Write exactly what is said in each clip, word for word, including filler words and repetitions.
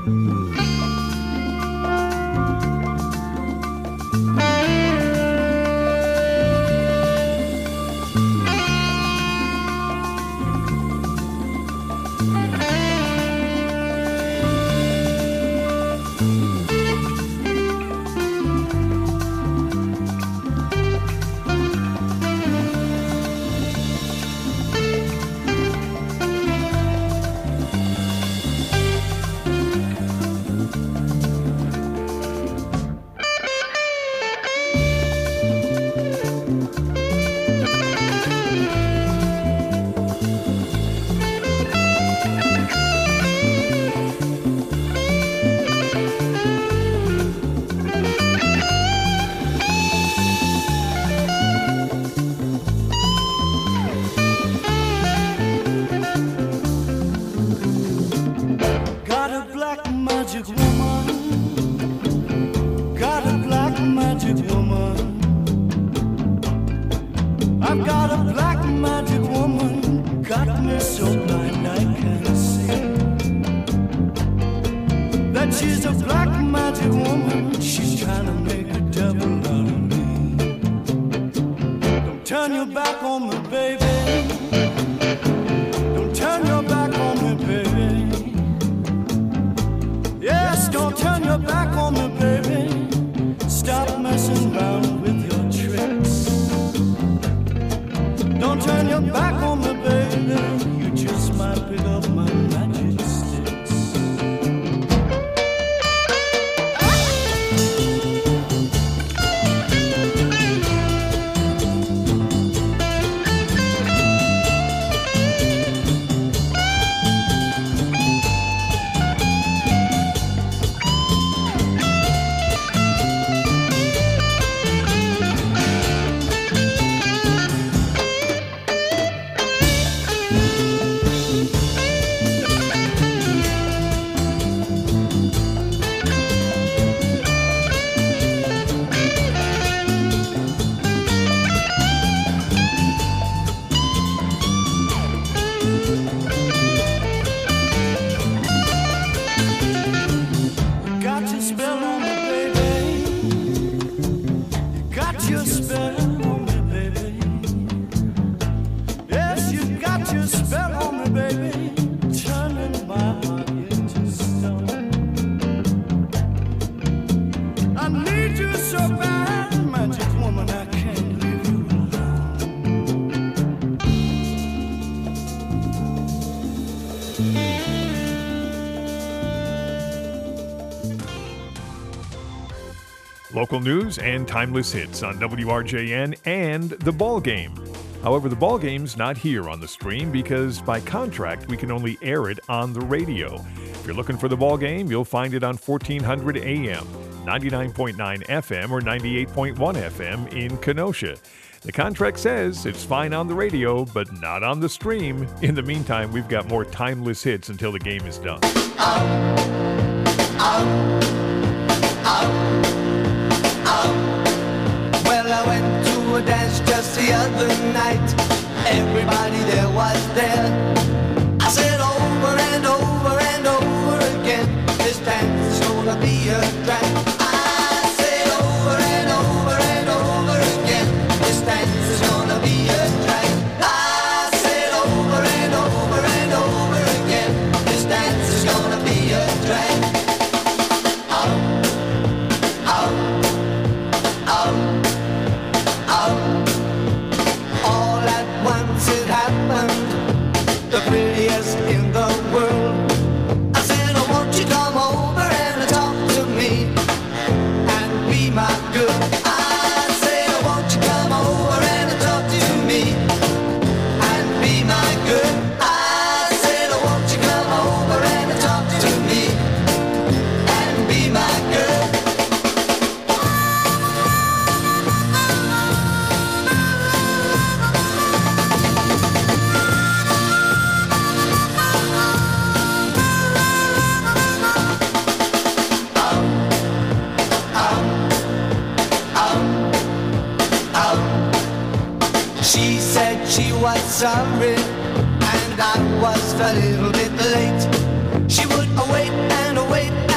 Local news and timeless hits on W R J N and The Ball Game. However, The Ball Game's not here on the stream because by contract we can only air it on the radio. If you're looking for The Ball Game, you'll find it on fourteen hundred A M, ninety-nine point nine F M, or ninety-eight point one F M in Kenosha. The contract says it's fine on the radio, but not on the stream. In the meantime, we've got more timeless hits until the game is done. Oh, oh, oh. Well, I went to a dance just the other night. Everybody there was there. I said over and over and over again, this dance is gonna be a drag. I said over and over and over again, this dance is gonna be a drag. I said over and over and over again, this dance is gonna be a drag. Oh, oh. All at once it happened, the prettiest in the world. I said, oh, won't you come over and talk to me and be my girl? I said, oh, won't you come over and talk to me and be my girl? I said, oh, won't you come over and talk to me and be my girl? She said she was sorry, and I was a little bit late. She would await and await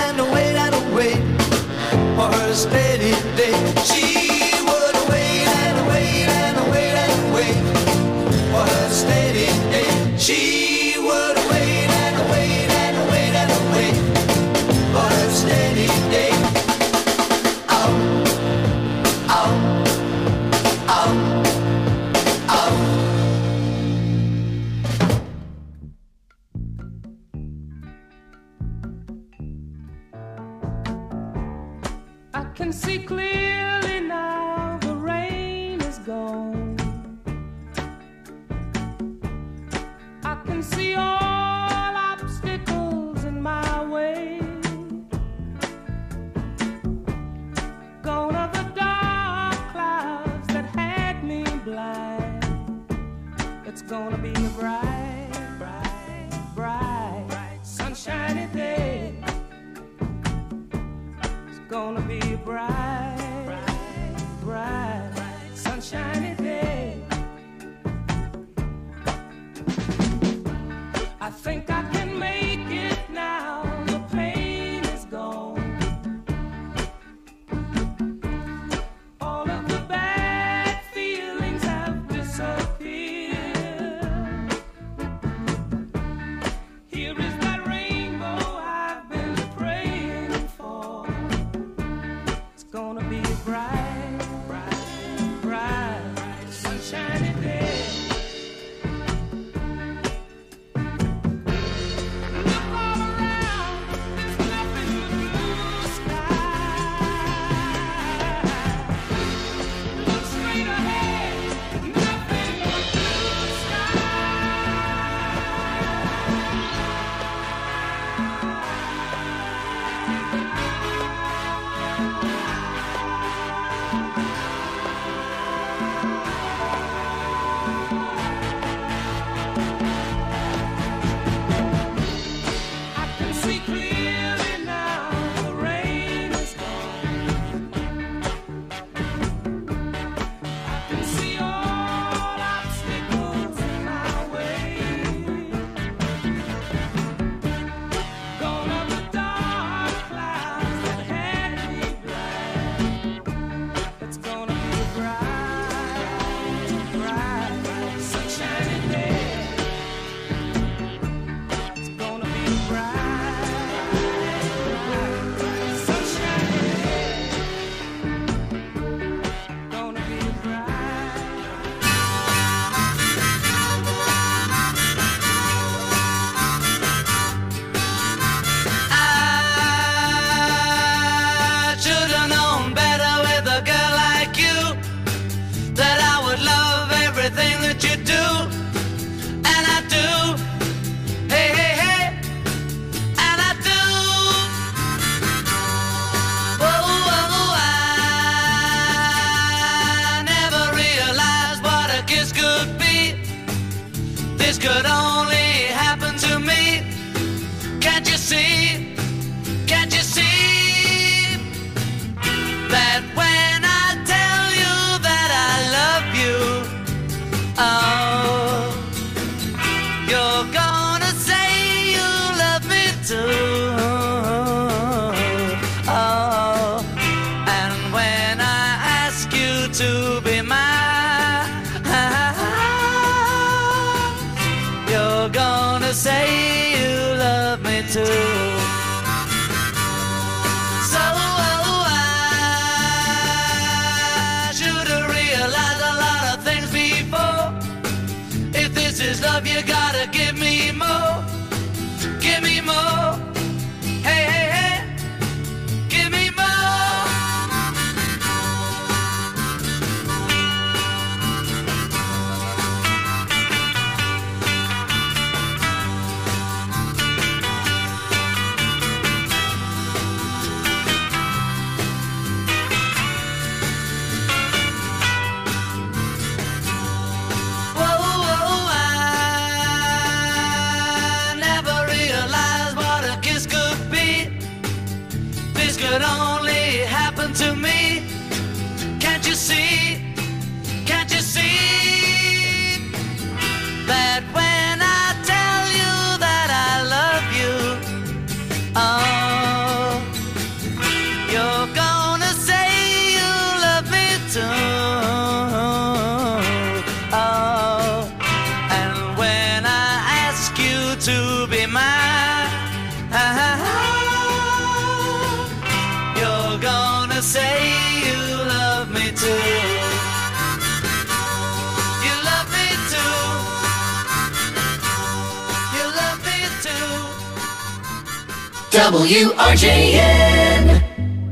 W R J N.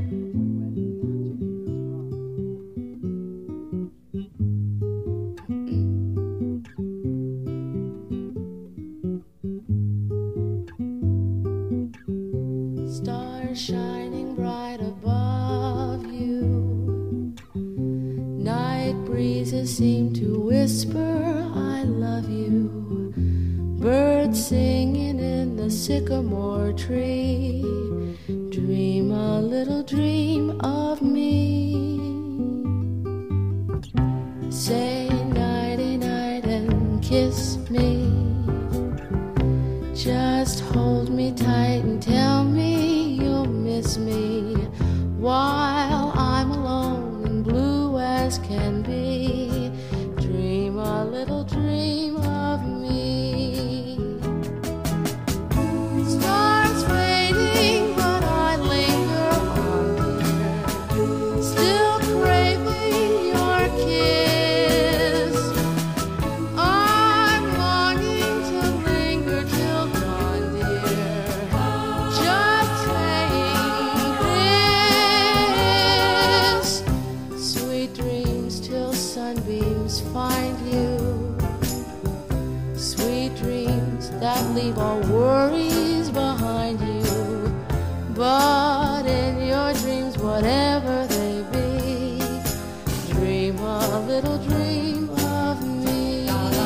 Stars shining bright above you. Night breezes seem to whisper, I love you. Birds singing in the sycamore tree. Dream a little dream of me. Say nighty night and kiss me. Just hold me tight and tell me you'll miss me while I'm alone and blue as can be. Dream a little dream of me. Stars fading, but I linger on, dear, still craving your kiss. I'm longing to linger till dawn, dear, just saying this. Sweet dreams till sunbeams find you. Sweet dreams that leave all worries behind you. But in your dreams, whatever they be, dream a little dream of me.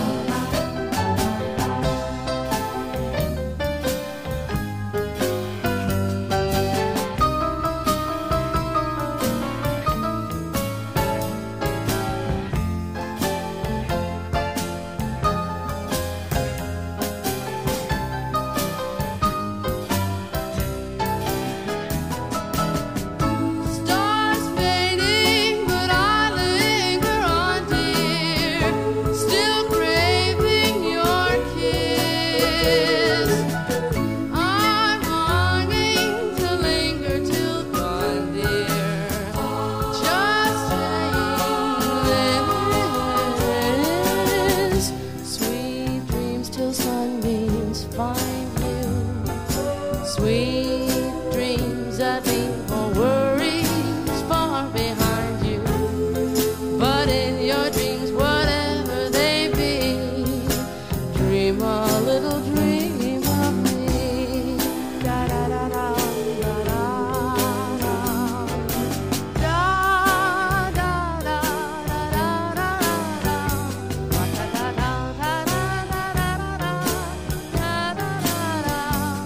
Stars fading, but I linger on, dear, still craving your kiss. I'm longing to linger till dawn, dear, just saying this. Sweet dreams till sunbeams find you. Sweet dreams that leave all worries far behind you. But in your dreams, whatever they be, dream a little dream of me. Da da da da da da da. Da da da da da da da. Da da da da da da da da. Da da da da.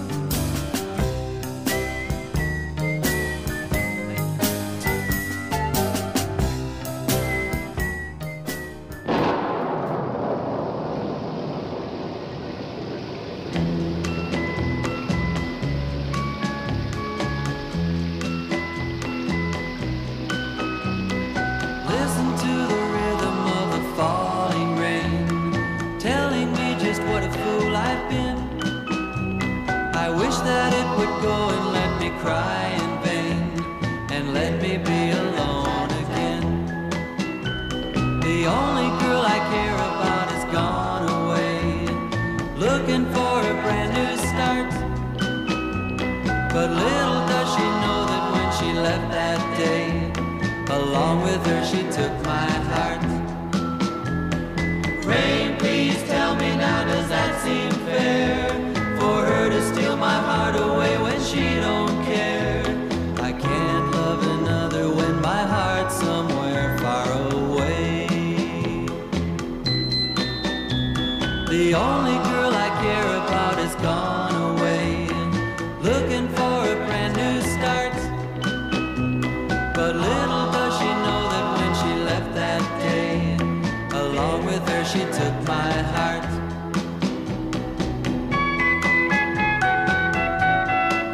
Listen to the rhythm of the falling rain, telling me just what a fool I've been. I wish that it would go and let me cry in vain, and let me be alone again. The only girl I care about has gone away, looking for a brand new start. But little does she know that when she left that day, along with her she took my heart. Rain, please tell me now, does that seem fair? For her to steal my heart away when she don't care. I can't love another when my heart's somewhere far away. The only girl I care about has gone away, looking for a brand new start. But little does she know that when she left that day, along with her she took my heart.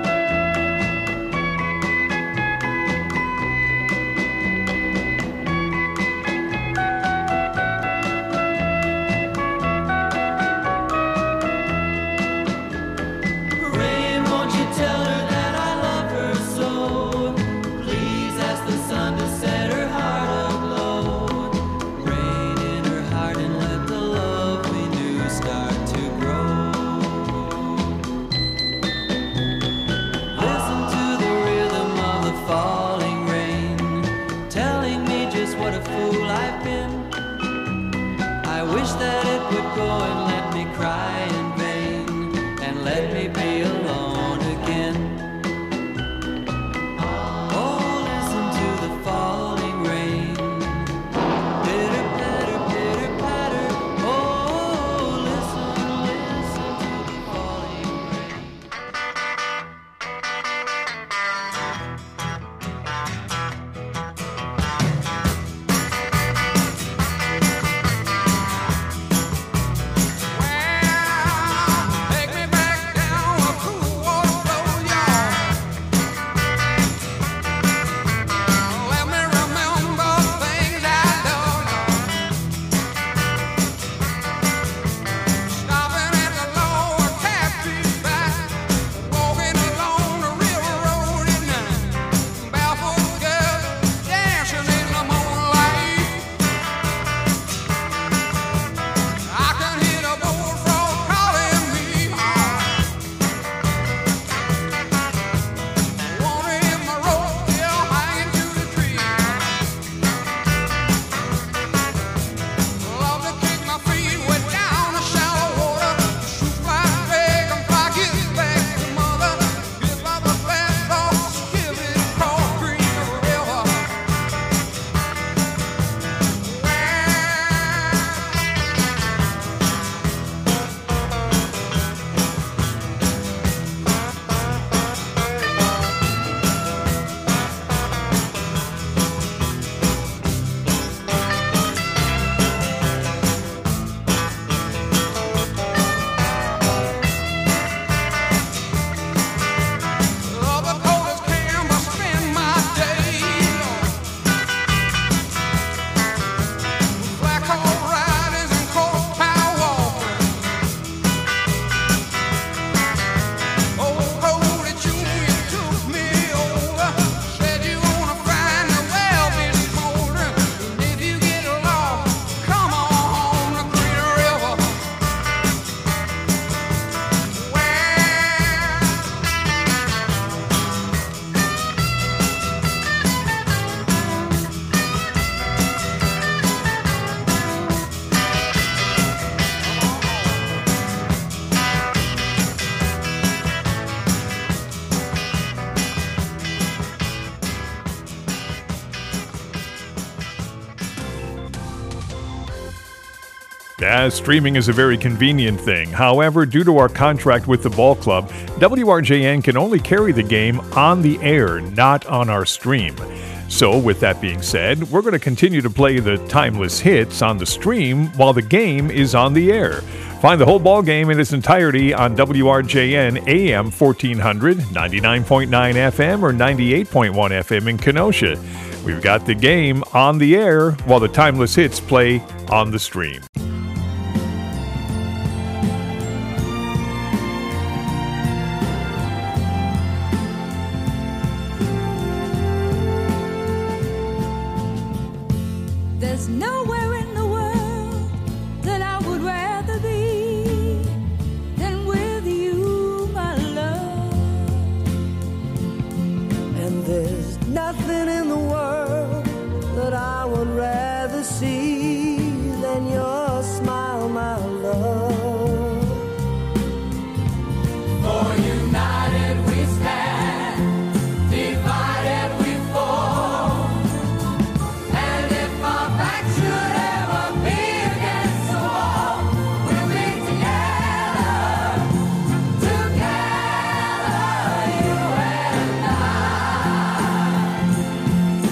Yeah, streaming is a very convenient thing. However, due to our contract with the ball club, W R J N can only carry the game on the air, not on our stream. So, with that being said, we're going to continue to play the timeless hits on the stream while the game is on the air. Find the whole ball game in its entirety on W R J N A M fourteen hundred, ninety-nine point nine F M, or ninety-eight point one F M in Kenosha. We've got the game on the air while the timeless hits play on the stream. There's nowhere in the world that I would rather be than with you, my love. And there's nothing in the world that I would rather see than your smile, my love. For united we stand, divided we fall. And if our back should ever be against the wall, we'll be together, together, you and I.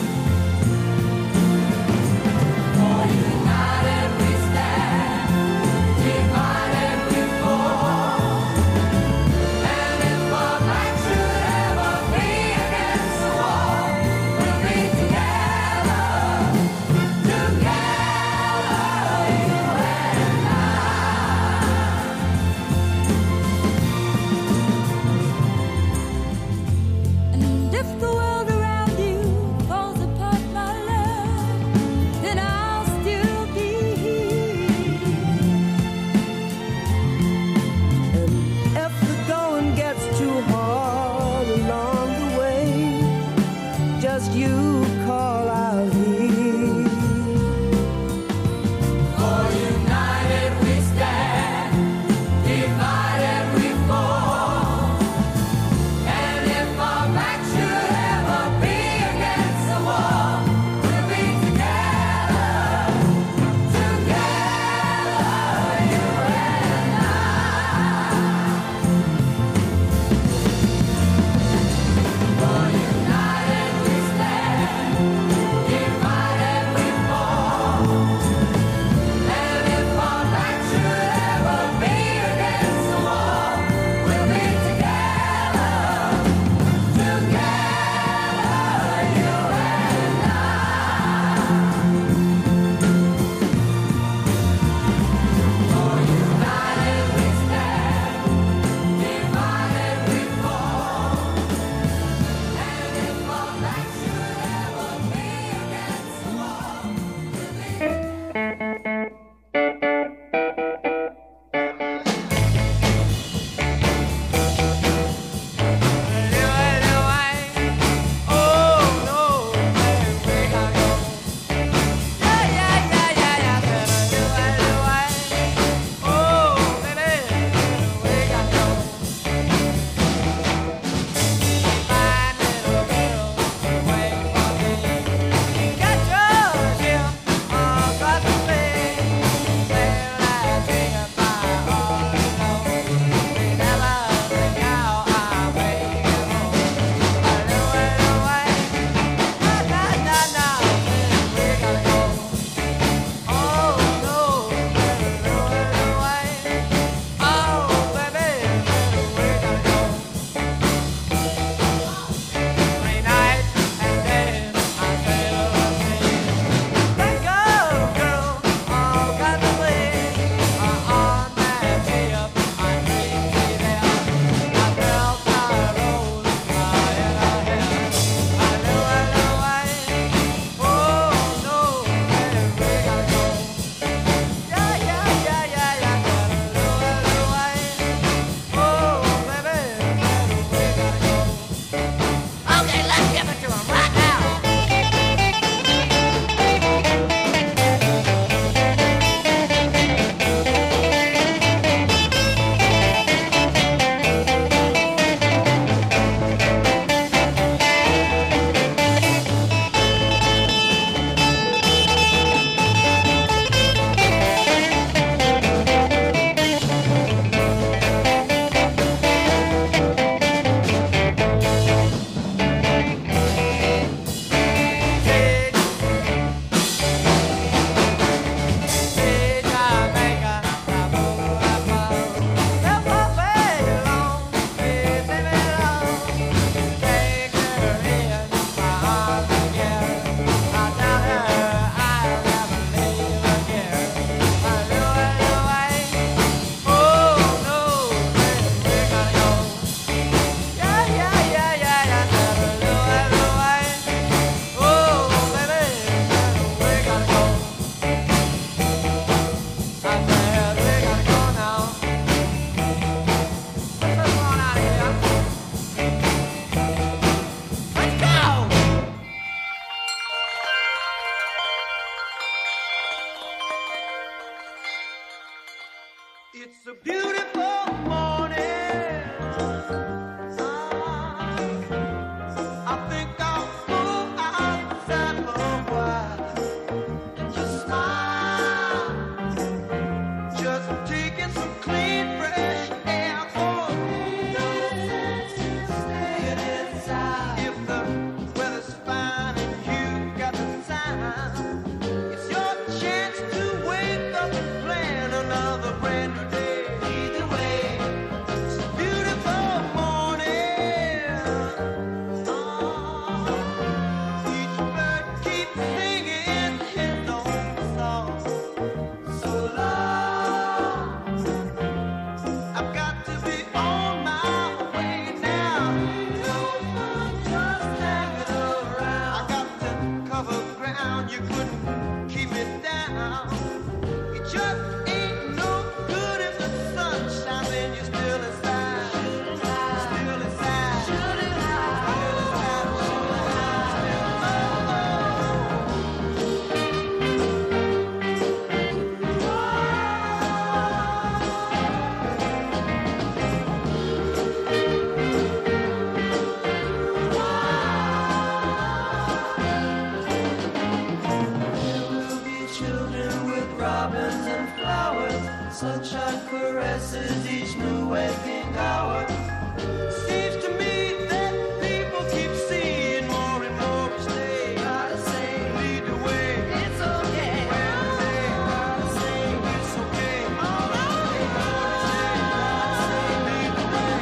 caresses each new waking hour. Seems to me that people keep seeing more and more each day. Gotta say, lead the way. It's okay. Well, they gotta say, it's okay. All right. Gotta say, lead the way.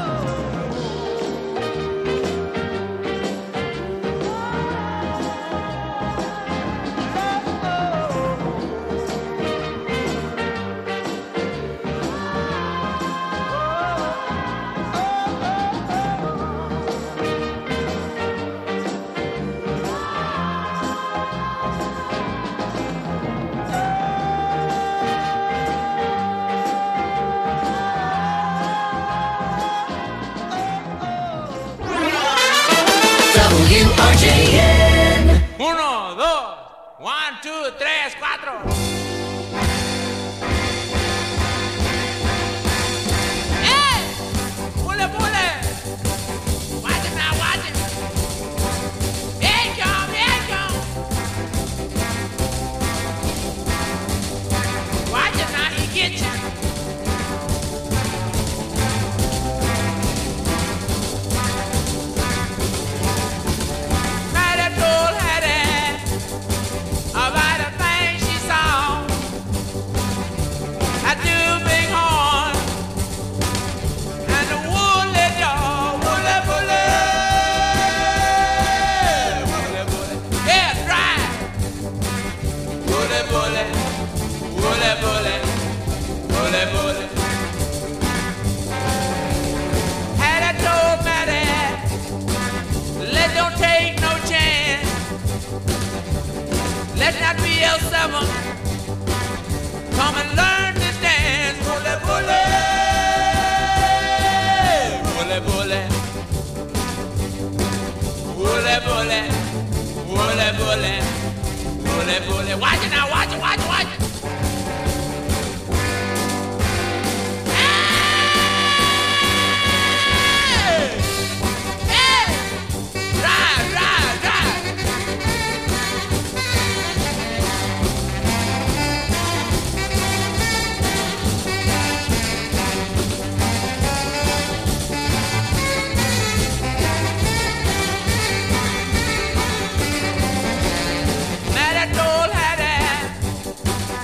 W R J N. Uno, dos, one, two, tres, cuatro. ¡Eh! ¡Pule, pule! Watch it now, watch it. Here it come, here it come. Watch it now, he get you. Mighty told Hattie about a thing she saw. A two big horn and a woolly dog, woolly, woolly, woolly, woolly. Yeah, dry. Woolly, woolly, woolly, woolly, woolly, woolly. Hattie told Matty, let don't take no chance. Let not be L seven. Come and learn this dance. Bully, bully. Bully, bully. Bully, bully. Bully, bully. Bully, bully. Watch it now, watch it, watch it, watch it. Hey! Hey! Drive, drive, drive. Matty told Hattie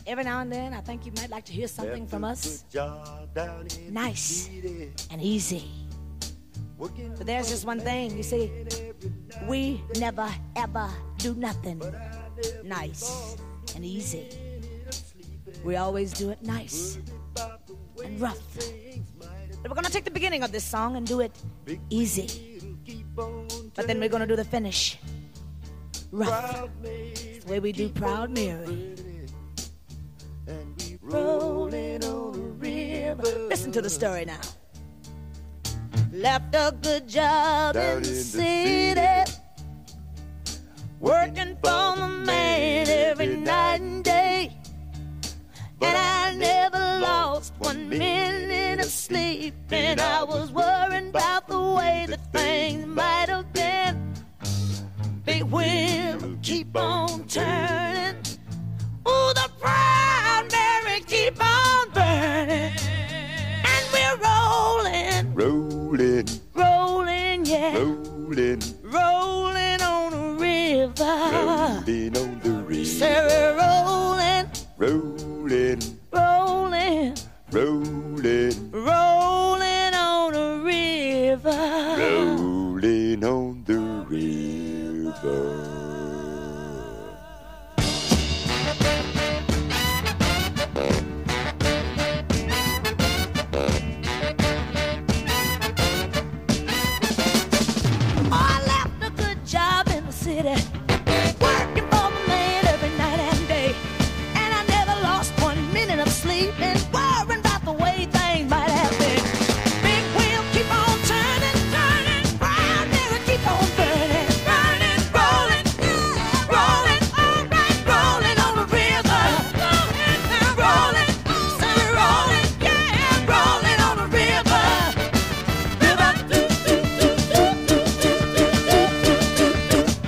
every now and then, I think you might like to hear something from us. Nice and easy. But there's just one thing, you see, we never ever do nothing nice and easy. We always do it nice and rough. But we're gonna take the beginning of this song and do it easy. But then we're gonna do the finish rough. It's the way we do Proud Mary. Rolling on the river. Listen to the story now. Left a good job in the city, working for the man every night and day. And I never lost one minute of sleep, and I was worrying about the way that things might have been. Big wheel keep on turning. Ooh, the Proud Mary keep on burning. And we're rolling, Rolling, rolling, yeah, rolling, rolling on the river. rolling on the river. Say we're rolling, Rolling, rolling, rolling, rolling on the river. rolling on the river. Oh, I left a good job in the city, working for the man every night and day. And I never lost one minute of sleep, and worrying about the way things might have been. Big wheel keep on turning, turning, Proud Mary keep on burning, burning, rolling, rolling, all right, rolling on the river, rolling, say rolling, yeah, rolling on the river, river, do, do, do, do, do, do, do, do, do.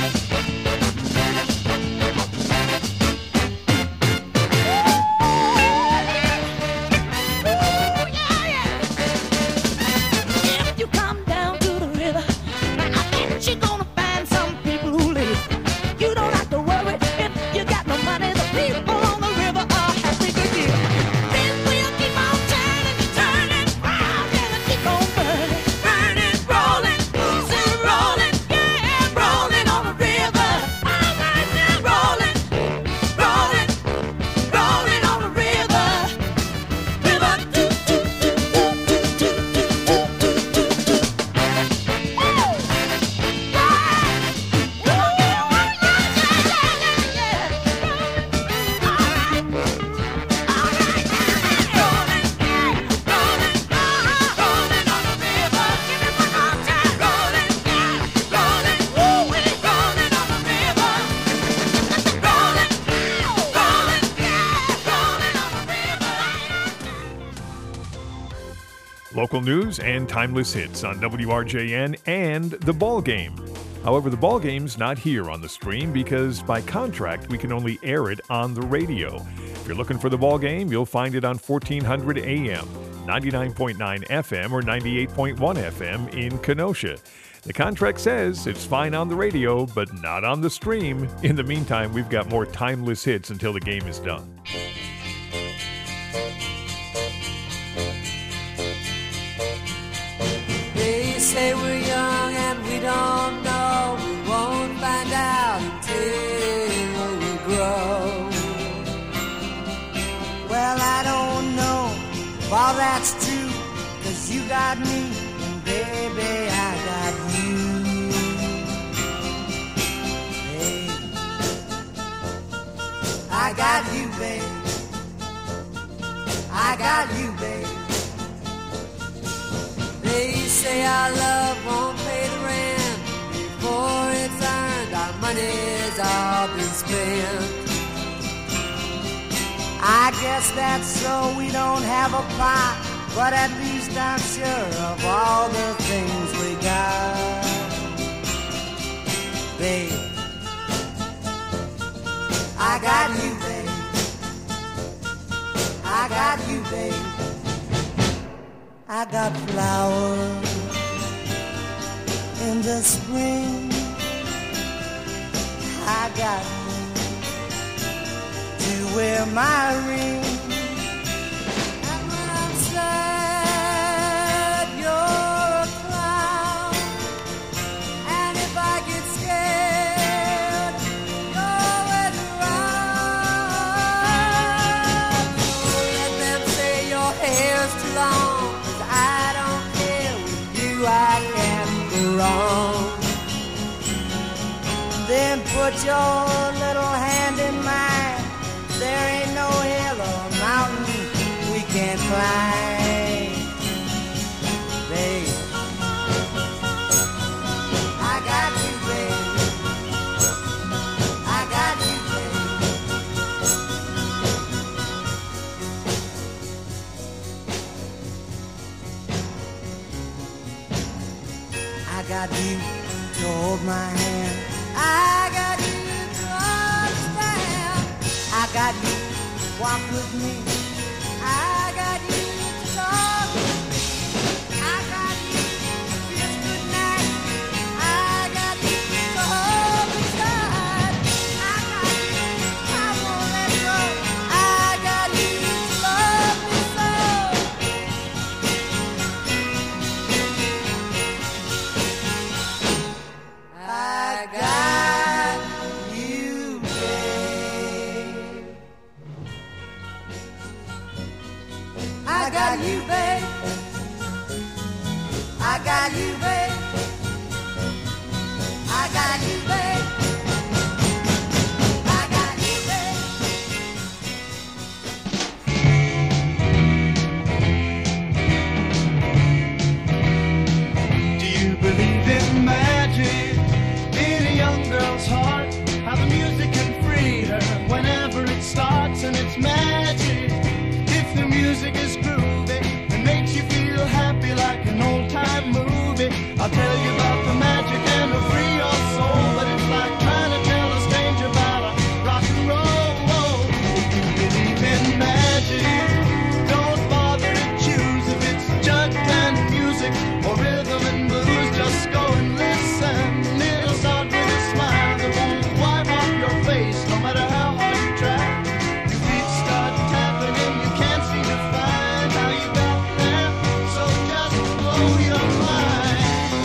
If you come down to the river, now I bet you're gonna find some people who live. You don't have to worry if you got no money. The people on the river are happy to give. Then we'll keep on turning, turning, round and keep on burning, burning, rolling, say rolling, yeah, rolling on the river. All right now, rolling, rolling, rolling on the river. River, do, do, do, do, do, do, do, do, do, do. Oh, right. We're gonna get one, yeah, yeah, yeah, yeah, yeah. All right, all right, rolling, yeah, rolling, uh-huh, rolling on the river. Give me one more time, rolling, yeah, rolling, ooh, we're rolling on the river. Rolling, rolling, yeah, rolling on the river. Local news and timeless hits on W R J N and The Ball Game. However, The Ball Game's not here on the stream because by contract we can only air it on the radio. If you're looking for The Ball Game, you'll find it on fourteen hundred A M, ninety-nine point nine F M, or ninety-eight point one F M in Kenosha. The contract says it's fine on the radio, but not on the stream. In the meantime, we've got more timeless hits until the game is done. They say we're young and we don't know. We won't find out until we grow. Well, I don't know if all that's true, 'cause you got me, and baby, I got you. Hey, I got you, babe. I got you, babe. They say our love won't pay the rent before it's earned. Our money's all been spent. I guess that's so we don't have a plot, but at least I'm sure of all the things we got. Babe, I got you, babe. I got you, babe. I got flowers in the spring. I got you to wear wear my ring. And when I'm sad, you're a clown. And if I get scared, you're always around. So let them say your hair's too long, 'cause I don't care. With you I can go wrong. Then put your little hand in mine. There ain't no hill or mountain we can't climb. Babe, I got you, babe. I got you, babe. I got you to hold my hand. I got you to understand. I got you to walk with me. I got you to talk with me. I got you to kiss goodnight. I got you to hold me tight. I got you, I won't let go. I got you to love me so. I got you, babe. I got you, babe. I got you, babe. I got you, babe. I got you, babe. Do you believe in magic? In a young girl's heart, how the music can free her whenever it starts, and it's magic. If the music is groovy and makes you feel happy like an old-time movie, I'll tell you about the magic and it'll free your soul. But it's like trying to tell a stranger about a rock and roll. If you believe in magic, don't bother to choose if it's jug band music or rhythm and blues. Just go and listen. It'll start with a smile that won't wipe off your face, no matter how hard you try. Your feet start tapping and you can't seem to find how you got there. So just blow your mind.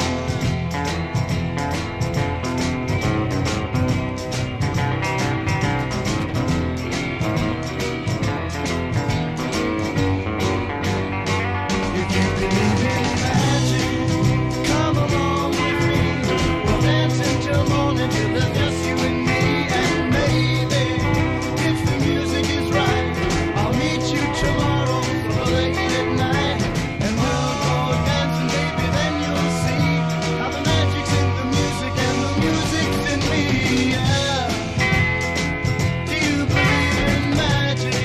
If you believe in magic, come along with me. We'll dance until morning till there's just you and me. And maybe, if the music is right, I'll meet you tomorrow for late at night. And we'll go dancing, baby, then you'll see how the magic's in the music and the music's in me. Yeah. Do you believe in magic?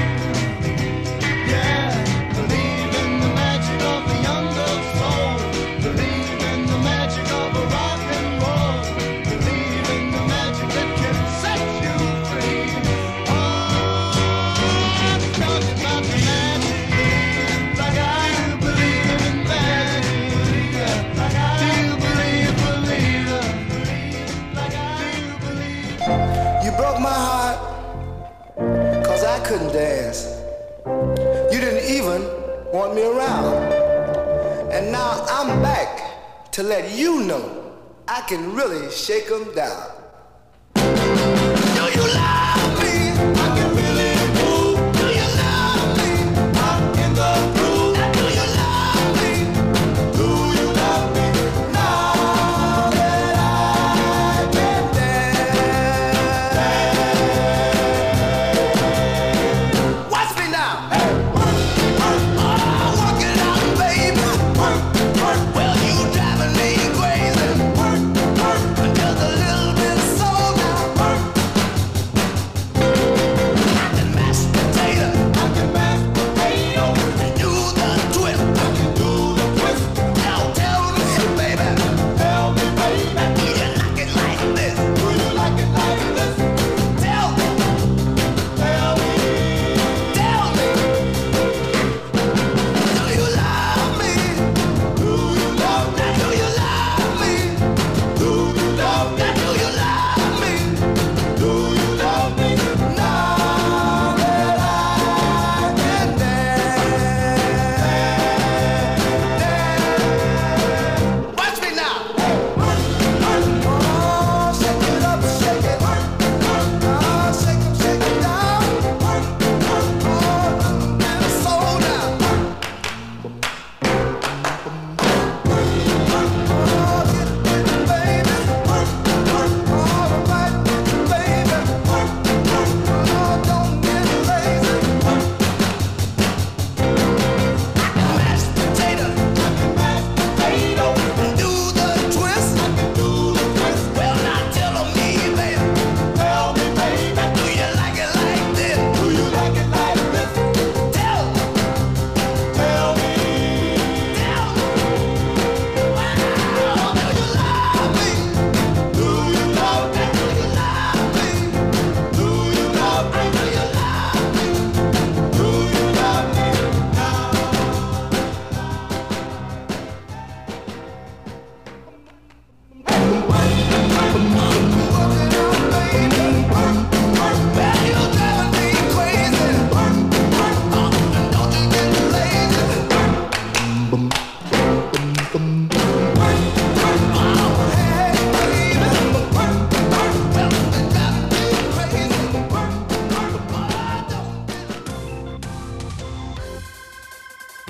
Yeah. Believe in the magic of the young girl's soul. Believe in the magic of a rock and roll. Believe in the magic that can set you free. Oh, I'm talking about the magic. Like I do believe in magic. Do you believe, believe it? Like I do believe. You broke my heart, 'cause I couldn't dance. You didn't even want me around. And now I'm back to let you know I can really shake 'em down. Do you love me? I can really move. Do you love me? I'm in the groove. Do you love me? Do you love me? Now that I've been there. Watch me now. Hey, work, work, oh, work it out, baby. Work, work. Well, you driving me crazy. Work, work, until the little bit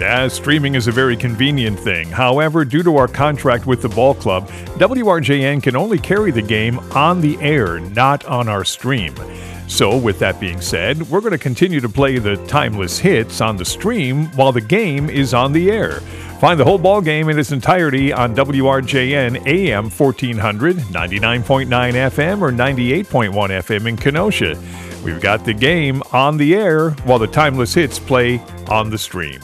Yeah, streaming is a very convenient thing. However, due to our contract with the ball club, W R J N can only carry the game on the air, not on our stream. So, with that being said, we're going to continue to play the timeless hits on the stream while the game is on the air. Find the whole ball game in its entirety on W R J N A M fourteen hundred, ninety-nine point nine F M, or ninety-eight point one F M in Kenosha. We've got the game on the air while the timeless hits play on the stream.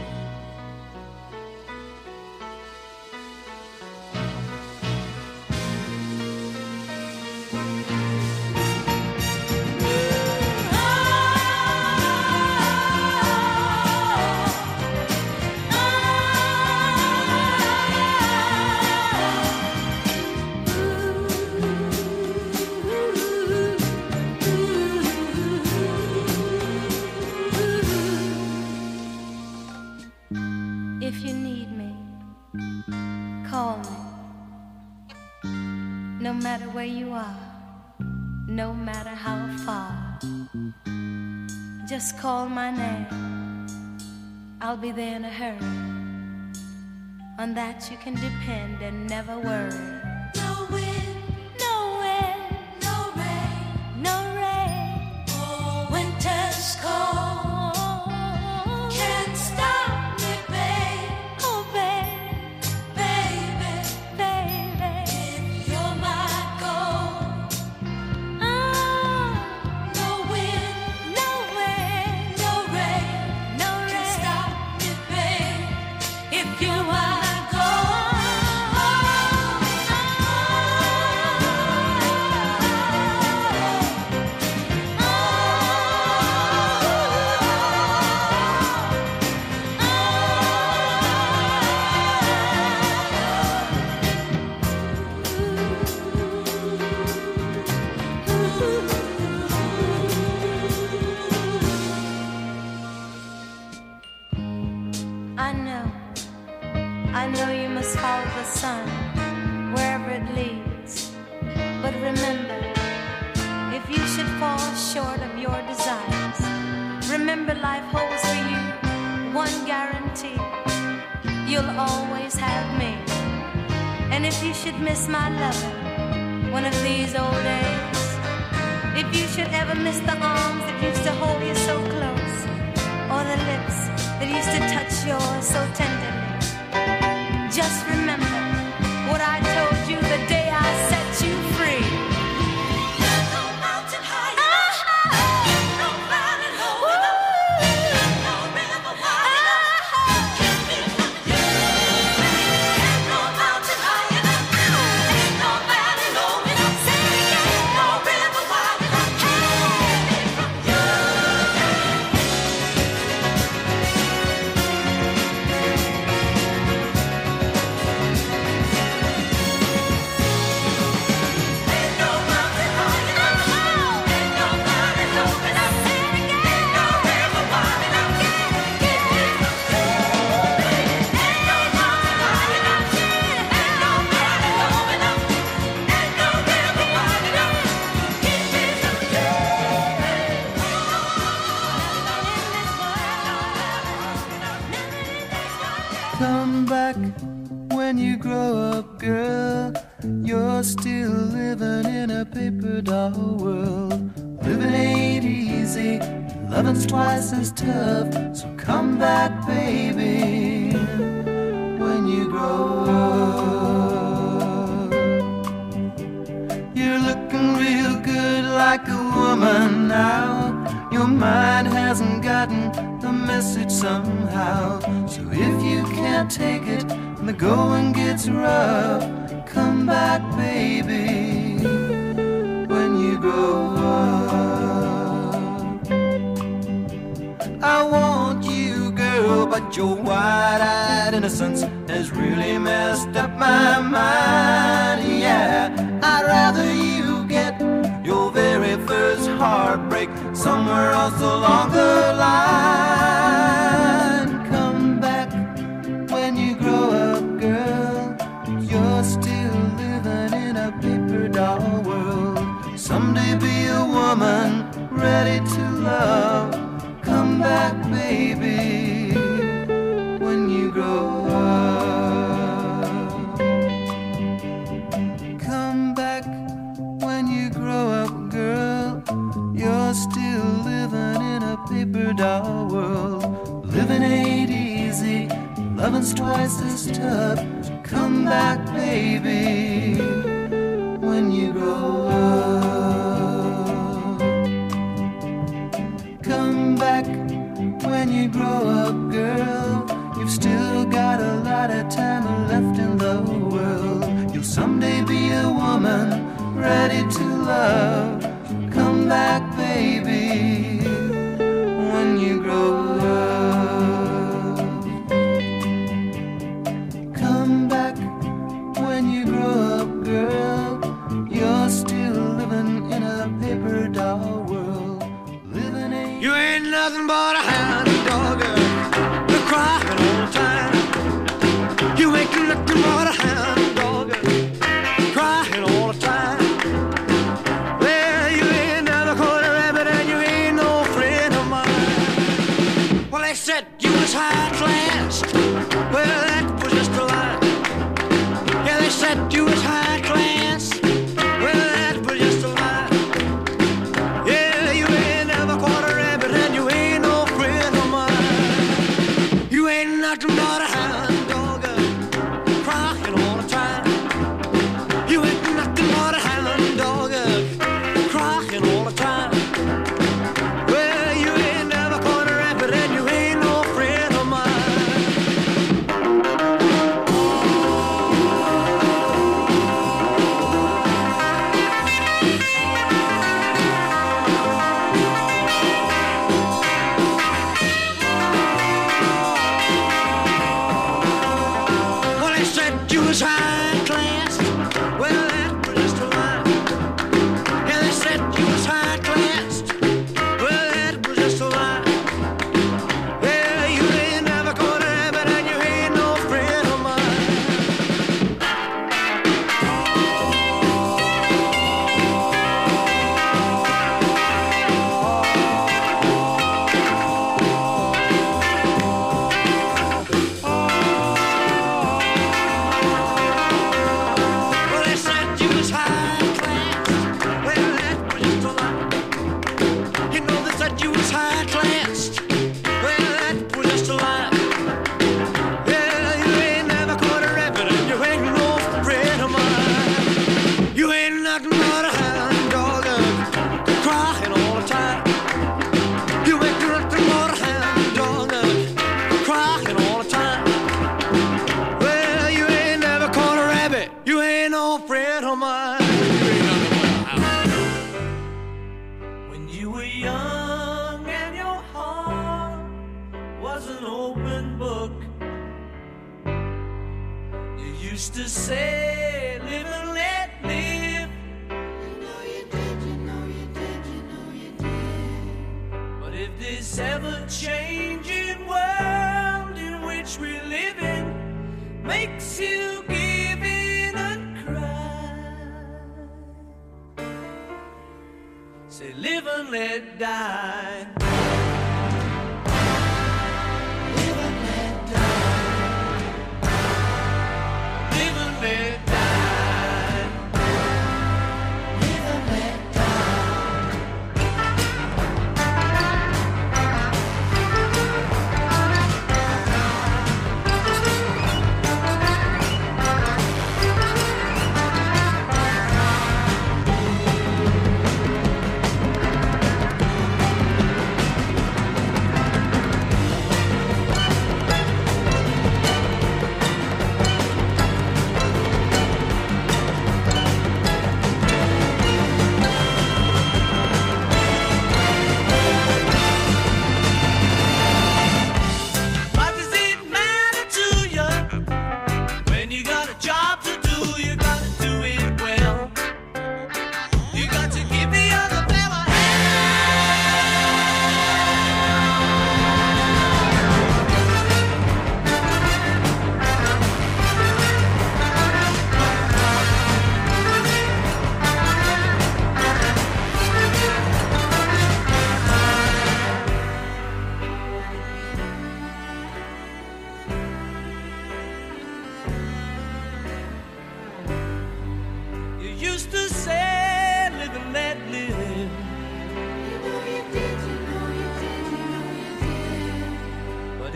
If you need me, call me. No matter where you are, no matter how far, just call my name. I'll be there in a hurry. On that you can depend and never worry. No wind, no wind, no rain, no rain. Oh, winter's cold. Can't stop me, babe. Oh, babe, baby, baby. If you're my gold. Oh, no wind, no wind, no rain, no rain. Can't stop me, babe. If you're my I know, I know you must follow the sun wherever it leads. But remember, if you should fall short of your desires, remember life holds for you one guarantee. You'll always have me. And if you should miss my loving one of these old days, if you should ever miss the arms that used to hold you so close, or the lips that used to touch yours so tenderly, just remember what I told you the day I set you free. There's no mountain high enough, no valley low enough, no river wide enough, keep me from you. There's no mountain high enough, no valley low enough, say it again, no river wide enough, keep me from you. Come back when you grow up, girl. You're still living in a paper doll world. Living ain't easy, loving's twice as tough. So come back, baby, when you grow up. You're looking real good like a woman now. Your mind hasn't gotten the message somehow. So if you can't take it and the going gets rough, come back, baby, when you grow up. I want you, girl, but your wide-eyed innocence has really messed up my mind. Yeah, I'd rather you get your very first heartbreak somewhere else along the line. Come back when you grow up, girl. You're still living in a paper doll world. Someday be a woman ready to love. Come back, baby, still living in a paper doll world. Living ain't easy, loving's twice as tough. Come back, baby, when you grow up. Come back when you grow up, girl. You've still got a lot of time left in the world. You'll someday be a woman ready to love. Come back, baby, when you grow up. Come back when you grow up, girl. You're still living in a paper doll world. Living ain't You ain't nothing but a hound dog, girl. You're crying all the time. You ain't nothing but a hound dog, girl. Crying all the time. Well, you ain't never caught a rabbit and you ain't no friend of mine. Well, they said you was high class. Well, that was just a lie. Yeah, they said you was high class. Well, that was just a lie. Yeah, you ain't never caught a rabbit and you ain't no friend of mine. You ain't nothing but a hound dog, crying all the time. You ain't nothing but a hound dog, crying all the time. Well, you ain't never caught a rabbit and you ain't no friend of mine. Well, they said you was high class. Well, that was just a lie. Yeah, they said you was high class. Well, that was just a lie. Yeah, you ain't never caught a rabbit and you ain't no friend of mine. Well, they said you was high class. Well, that was just a lie. You know they said you was high class. Well, that was just a lie. Yeah, you ain't never caught a rabbit and you ain't no friend of mine. You ain't nothing but a hound dog, crying all the time. You ain't nothing but a hound dog, crying all the time. Well, you ain't never caught a rabbit. You ain't no friend of mine. You ain't nothing but a hound. When you were young and your heart was an open book, you used to say, live and let live. You know you did, you know you did, you know you did. But if this ever-changing world in which we live in makes you give in and cry, say live and let die. Live and let die. Live and let die. Live and let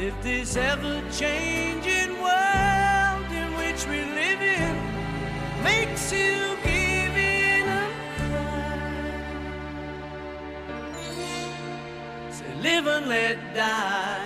if this ever-changing world in which we live in makes you give in a cry, say live and let die.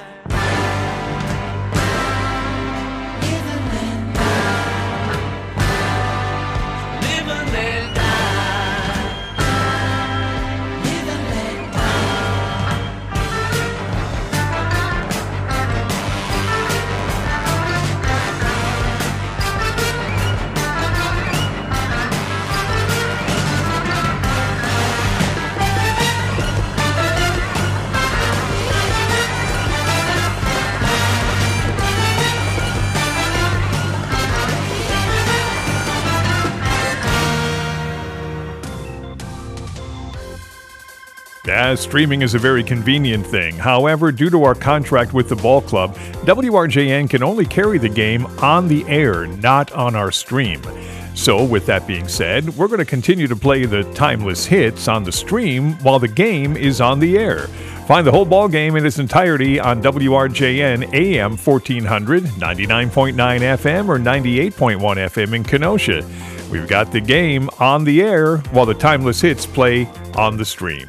Yeah, streaming is a very convenient thing. However, due to our contract with the ball club, W R J N can only carry the game on the air, not on our stream. So, with that being said, we're going to continue to play the timeless hits on the stream while the game is on the air. Find the whole ball game in its entirety on W R J N A M fourteen hundred, ninety-nine point nine F M, or ninety-eight point one F M in Kenosha. We've got the game on the air while the timeless hits play on the stream.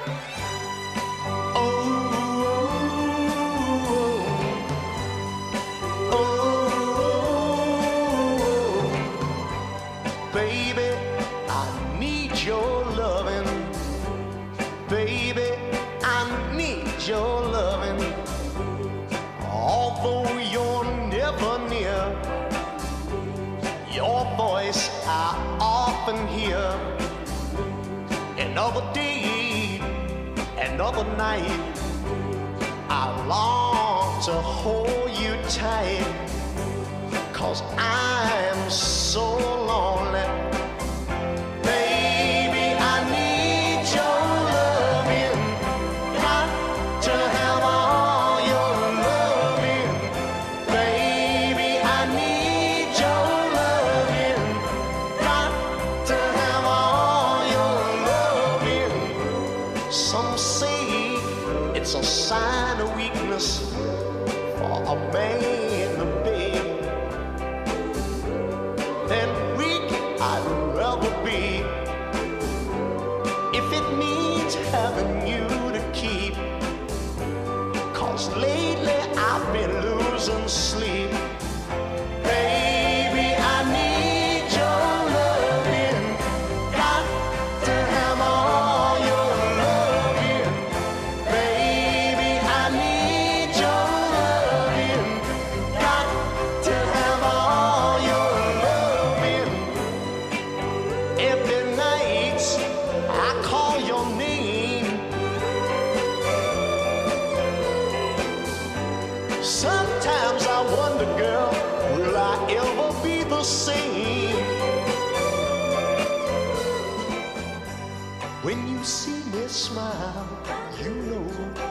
Baby, I need your loving. Baby, I need your loving. Although you're never near, your voice I often hear. Another day, another night, I long to hold you tight. 'Cause I'm so lonely. Baby, I need your loving. Got to have all your loving. Baby, I need your loving. Got to have all your loving. Some say it's a sign of weakness for a man to beg. Then weak I'd rather be, if it means having you to keep. 'Cause lately I've been losing sleep. Baby, I need your loving. Got to have all your loving. Baby, I need your loving. Got to have all your loving. Every night I call your name. Sometimes I wonder, girl, will I ever be the same? When you see me smile, you know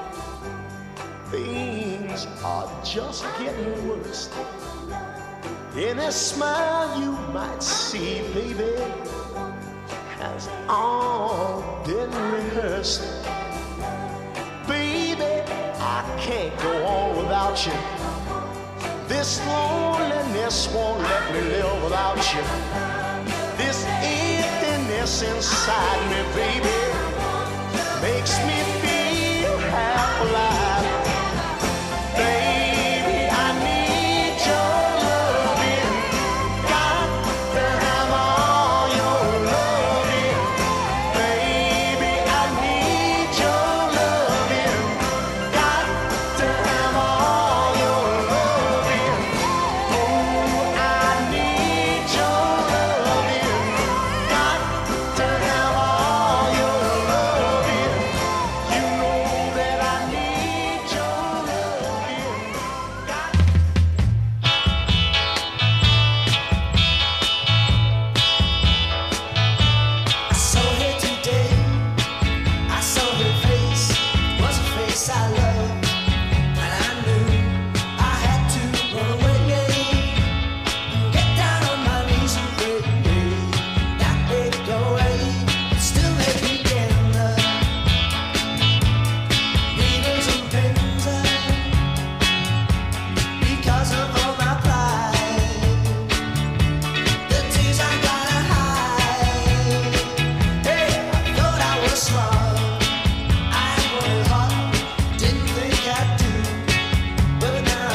things are just getting worse. Any smile you might see, baby, has all been rehearsed. Baby, I can't go on without you. This loneliness won't let me live without you. This emptiness inside me, baby, makes me feel